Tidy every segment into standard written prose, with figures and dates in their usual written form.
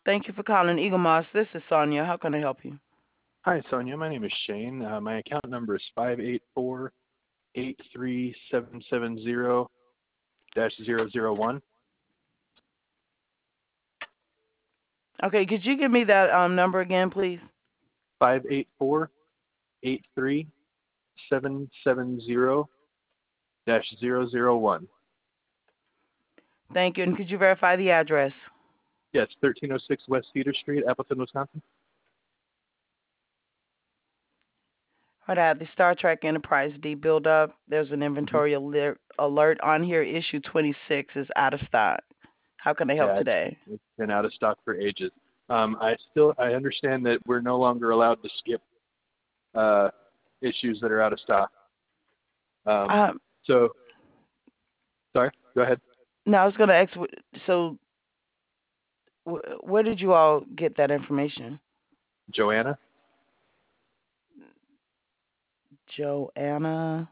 Thank you for calling Eagle Moss. This is Sonia. How can I help you? Hi, Sonia. My name is Shane. My account number is 584-83770-001. Okay, could you give me that number again, please? 584-83770-001. Thank you. And could you verify the address? Yes, 1306 West Cedar Street, Appleton, Wisconsin. Right, I have the Star Trek Enterprise D build up. There's an hmm inventory alert on here. Issue 26 is out of stock. How can I help Yeah, today? it's been out of stock for ages. I understand that we're no longer allowed to skip uh, issues that are out of stock. Um, Um, so, sorry, go ahead. no, I was going to ask. So, where did you all get that information? Joanna? Joanna.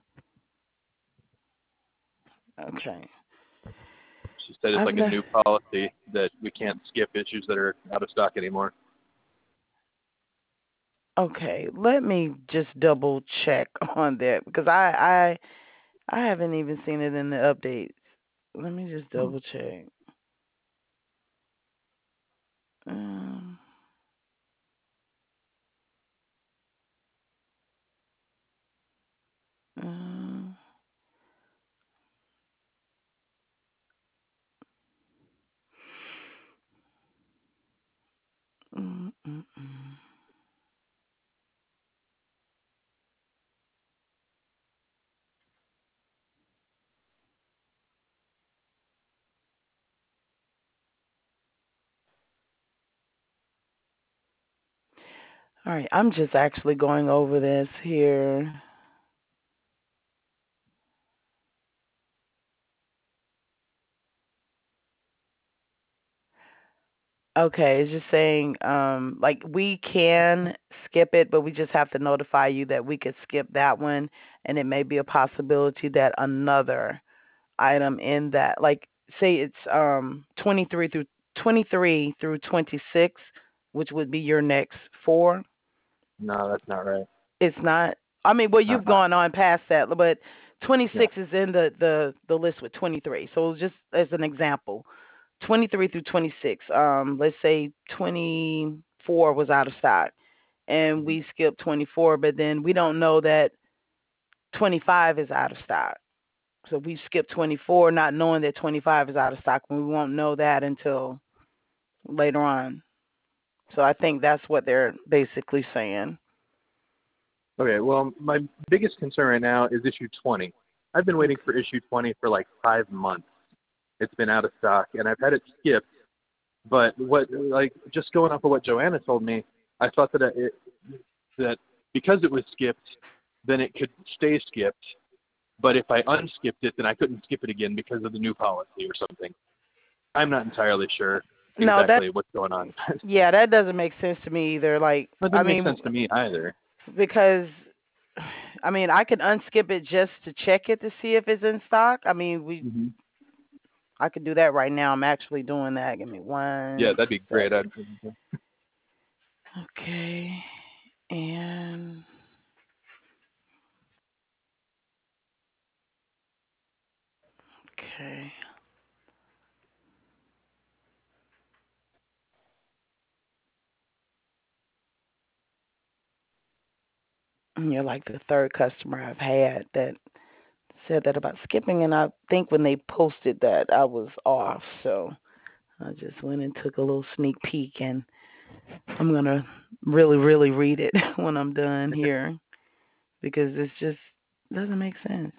Okay. She said it's I've like a ne- new policy that we can't skip issues that are out of stock anymore. Okay, let me just double check on that because I haven't even seen it in the updates. Let me just Hmm. double check. Um, um, mm, mm, mm. All right, I'm just actually going over this here. Okay, it's just saying, like we can skip it, but we just have to notify you that we could skip that one, and it may be a possibility that another item in that, like say it's 23 through 26, which would be your next four. No, that's not right. It's not. I mean, well, you've Uh-huh. gone on past that, but Yeah. 26 is in the list with 23. So just as an example, 23 through 26. Let's say 24 was out of stock, and hmm we skipped 24, but then we don't know that 25 is out of stock. So we skipped 24, not knowing that 25 is out of stock. We won't know that until later on. So I think that's what they're basically saying. Okay, well, my biggest concern right now is issue 20. I've been waiting for issue 20 for like 5 months. It's been out of stock, and I've had it skipped. But like, just going off of what Joanna told me, I thought that because it was skipped, then it could stay skipped. But if I unskipped it, then I couldn't skip it again because of the new policy or something. I'm not entirely sure No, that exactly what's going on. yeah, that doesn't make sense to me either. Like, That I doesn't make mean, sense to me either. because I mean, I could unskip it just to check it to see if it's in stock. I mean, hmm I could do that right now. I'm actually doing that. Give me Yeah, one that'd be great. second. Okay, and okay, and you're like the third customer I've had that said that about skipping, and I think when they posted that, I was off. So I just went and took a little sneak peek, and I'm gonna really, really read it when I'm done here because it's just doesn't make sense.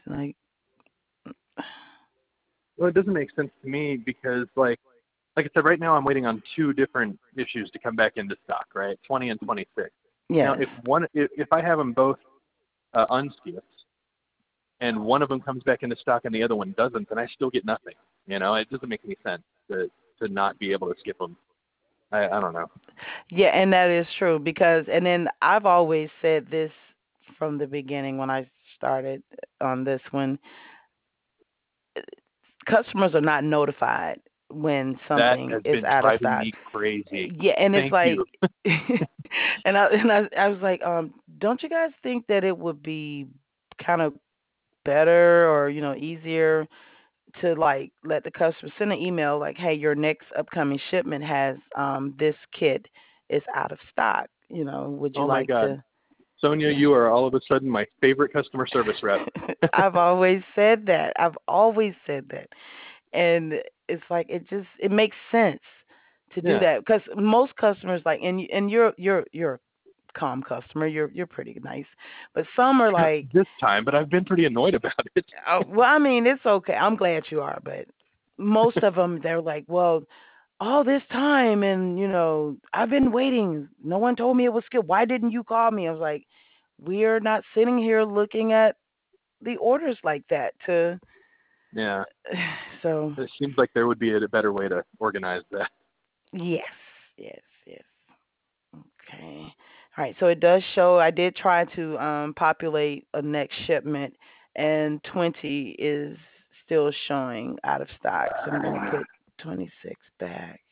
Well, it doesn't make sense to me because, like I said, right now I'm waiting on two different issues to come back into stock, right? 20 and 26. Now, Yes. if I have them both unskipped, and one of them comes back into stock and the other one doesn't, then I still get nothing. It doesn't make any sense to not be able to skip them. I don't know. Yeah, and that is true because, and then I've always said this from the beginning when I started on this one, customers are not notified. when That something has is been out of driving stock. me crazy. Yeah, and it's Thank like, you. and I was like, don't you guys think that it would be kind of better or easier to like let the customer send an email like, hey, your next upcoming shipment has this kit is out of stock. Would you Oh my like God. to? Sonia, Yeah. you are all of a sudden my favorite customer service rep. I've always said that. I've always said that. And it's like it makes sense to do Yeah. that because most customers like and you're a calm customer. You're pretty nice. But some are like, This time, but I've been pretty annoyed about it. well, I mean, it's okay. I'm glad you are, but most of them they're like, well, all this time and I've been waiting. No one told me it was skipped. Why didn't you call me? I was like, we're not sitting here looking at the orders like that to Yeah. so It seems like there would be a better way to organize that. yes, yes. Okay. All right. So it does show I did try to populate a next shipment and 20 is still showing out of stock. So I'm going to put 26 back.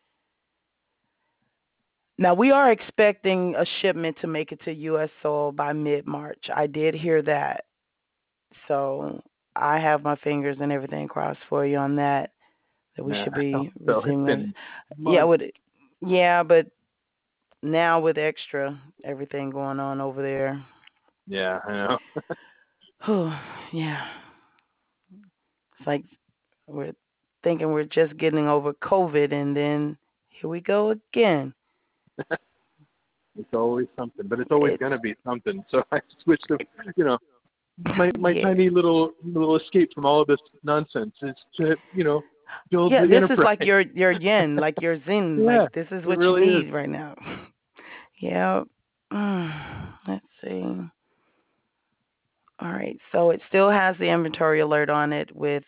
Now we are expecting a shipment to make it to US soil by mid-March. I did hear that. So I have my fingers and everything crossed for you on that we Yeah. should be So it's receiving it. been Yeah, months. but now with extra everything going on over there. Yeah, I know. Oh, yeah. It's like we're thinking we're just getting over COVID, and then here we go again. It's always something, but it's always It's gonna be something. So I switched to, you know, my yeah, tiny little escape from all of this nonsense is to, build yeah. the This is enterprise. like your yin, like your zen. Yeah, Like this is it what you really is. need right now. Yeah. Let's see. All right. So it still has the inventory alert on it with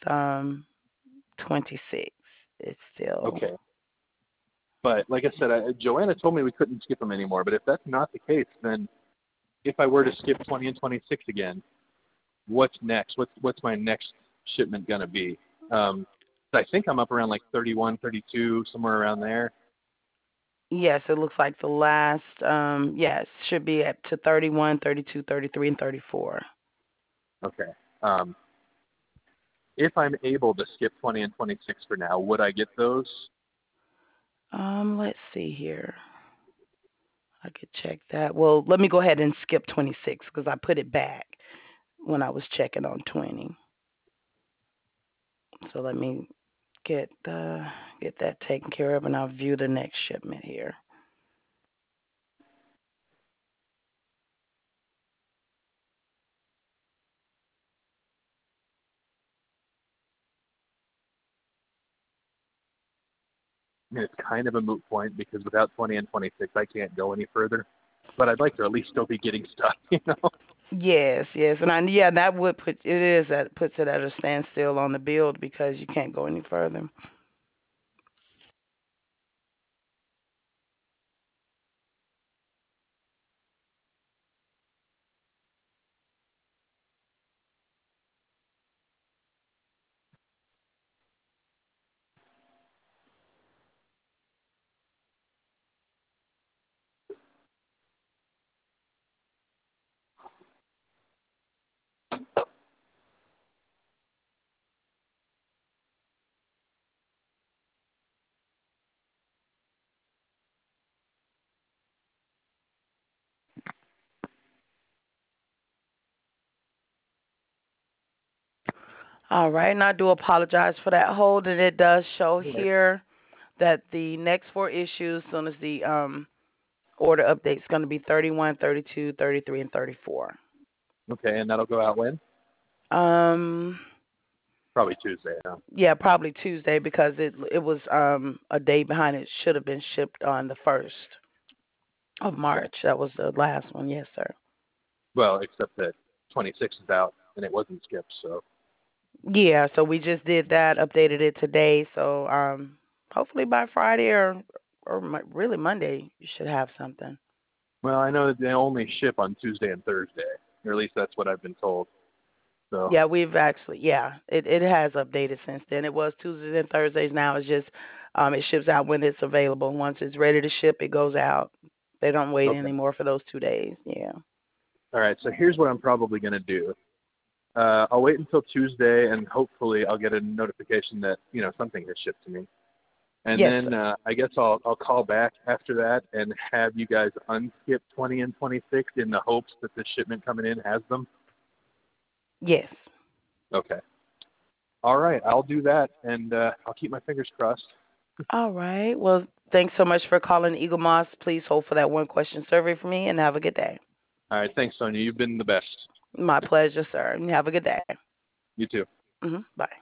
26. It's still Okay, but like I said, Joanna told me we couldn't skip them anymore. But if that's not the case, then if I were to skip 20 and 26 again, what's next? What's my next shipment gonna be? I think I'm up around like 31, 32, somewhere around there. yes. It looks like the last yes should be up to 31, 32, 33, and 34. Okay. Um, if I'm able to skip 20 and 26 for now, would I get those? Let's see here. I could check that. Well, let me go ahead and skip 26 because I put it back when I was checking on 20. So let me get that taken care of, and I'll view the next shipment here. I mean, it's kind of a moot point because without 20 and 26, I can't go any further. But I'd like to at least still be getting stuff, Yes, and yeah, that would put that puts it at a standstill on the build because you can't go any further. All right, and I do apologize for that hold, and it does show Right. here that the next four issues, as soon as the order update, is going to be 31, 32, 33, and 34. Okay, and that'll go out when? Um, Probably Tuesday. Huh? yeah, probably Tuesday because it was a day behind. It should have been shipped on the 1st of Okay. March. That was the last one. Yes, sir. Well, except that 26 is out and it wasn't skipped, so. Yeah, so we just did that, updated it today. So hopefully by Friday or really Monday, you should have something. Well, I know that they only ship on Tuesday and Thursday, or at least that's what I've been told. So, Yeah, we've actually, yeah, it has updated since then. It was Tuesdays and Thursdays. Now it's just, it ships out when it's available. Once it's ready to ship, it goes out. They don't wait okay. anymore for those 2 days. Yeah. All right. So here's what I'm probably going to do. I'll wait until Tuesday, and hopefully I'll get a notification that something has shipped to me. And Yes, then sir. I guess I'll call back after that and have you guys unskip 20 and 26 in the hopes that the shipment coming in has them. Yes. Okay. All right. I'll do that, and I'll keep my fingers crossed. All right. Well, thanks so much for calling Eagle Moss. Please hold for that one question survey for me and have a good day. All right. Thanks, Sonia. You've been the best. My pleasure, sir. Have a good day. You too. Bye.